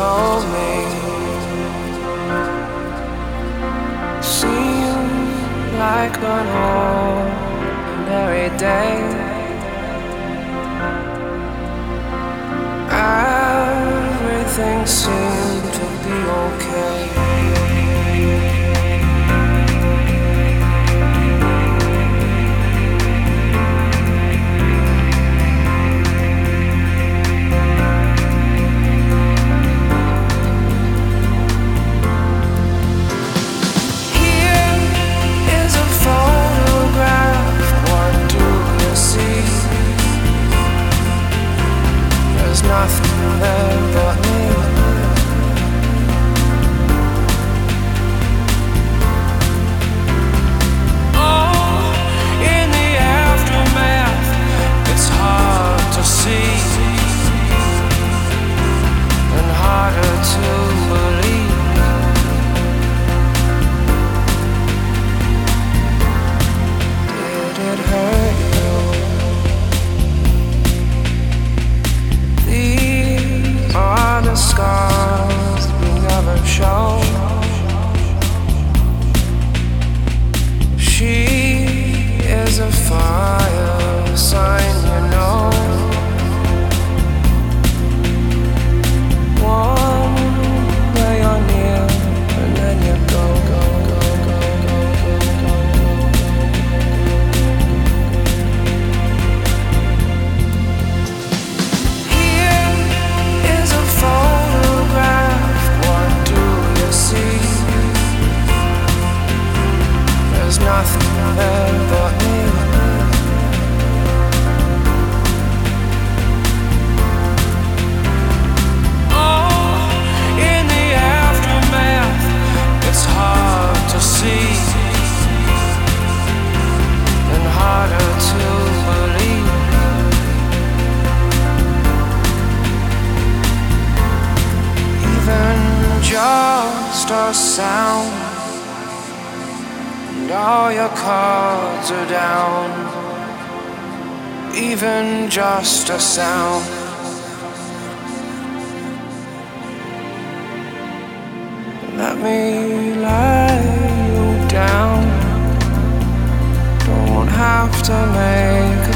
told me seemed like an ordinary day. Everything seemed to be okay. Nothing there but me. Oh, in the aftermath, it's hard to see and harder to believe. Did it hurt you? Are the scars we never show? She is a fire sign, you know. One day you're near, and then you go, go, go, go, go, go, go, photograph, what do you see? There's nothing there but me. Oh, in the aftermath, it's hard to see and harder to believe. Even just a sound, and all your cards are down. Even just a sound. Let me lay you down. Don't have to make